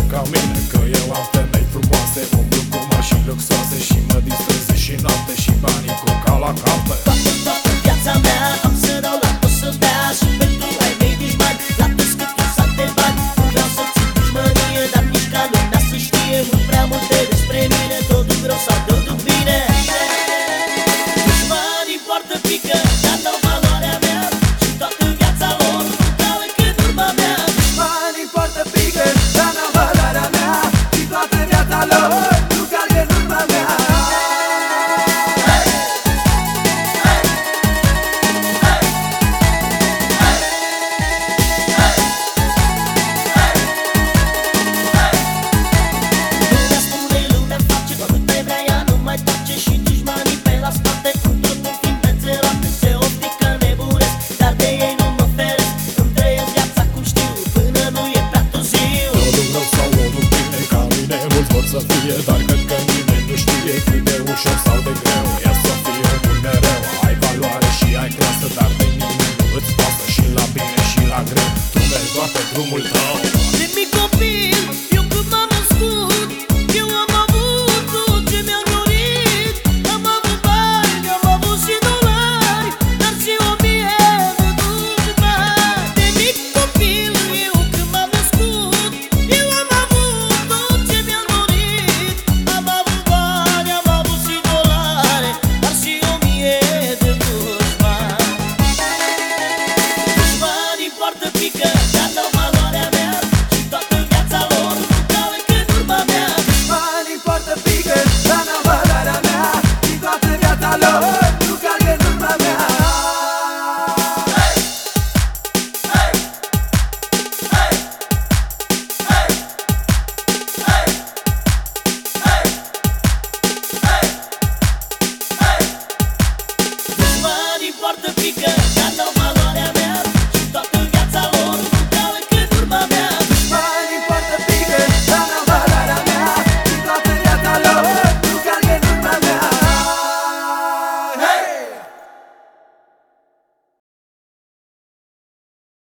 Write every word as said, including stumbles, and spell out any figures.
ca mine, că eu am femei frumoase, umblu cu mașini luxoase și mă distrez și noapte și banii cu ca la carte. Toată, toată viața mea am să dau la tot să dea și pentru ai mei dușmani, la toți cât un sac de bani. Nu vreau să țin dușmănie, dar nici ca lumea să știe mult prea multe despre mine, totul rău sau totul bine. Dușmanii poartă pică, dar dau valoarea mea și toată viața lor nu cală cât urma mea. Dușmanii poartă pică, dar n-au valoarea mea și toată viața lor nu calcă în urma mea. Lumea spune, lumea face, tot pe vrea ea nu mai tace și dușmanii pe la spate cu totul fiind pe țărate se optică nebunesc, dar de ei nu mă feresc. Îmi trăiesc viața cum știu, până nu e prea târziu. Totul rău sau totul bine, ca mine mulți vor să fie, dar